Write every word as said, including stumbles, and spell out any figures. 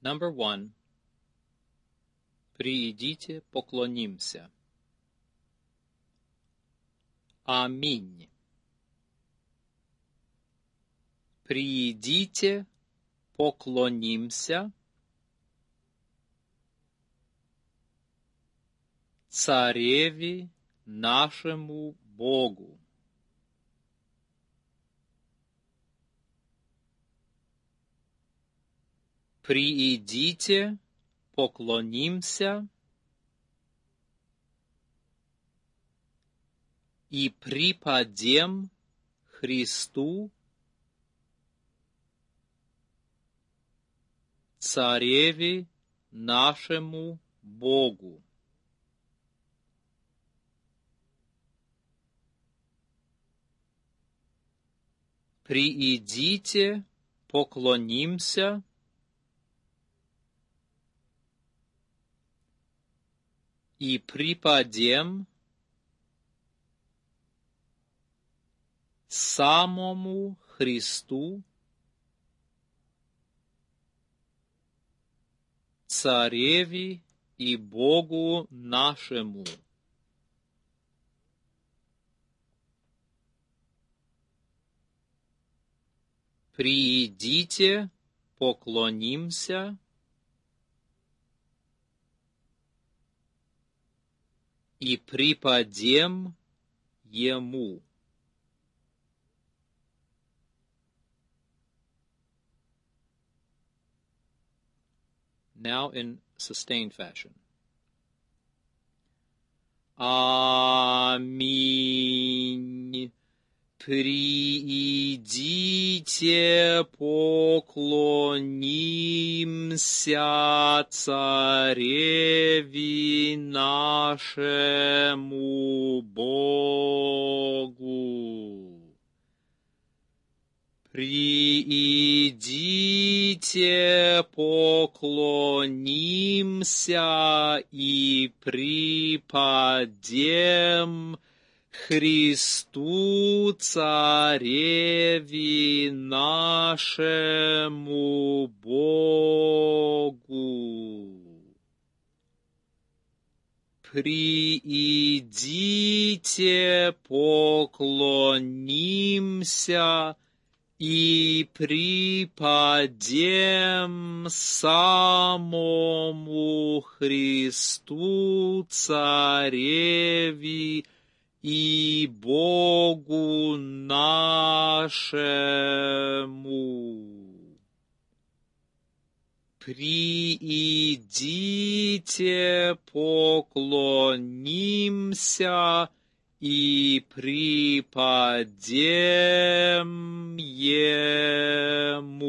Number one. Приидите, поклонимся. Аминь. Приидите, поклонимся цареви нашему Богу. Приидите, поклонимся и преподем Христу, цареви нашему Богу. Приидите, поклонимся и преподем самому Христу, цареви и Богу нашему. Приидите, поклонимся и преподем Ему. Now in sustained fashion. Аминь. Приидите, поклонимся цареви нашему Богу. Приидите, поклонимся и преподем Христу, цареви нашему Богу. Приидите, поклонимся и преподем самому Христу, цареви и Богу нашему. Приидите, поклонимся и преподем Ему.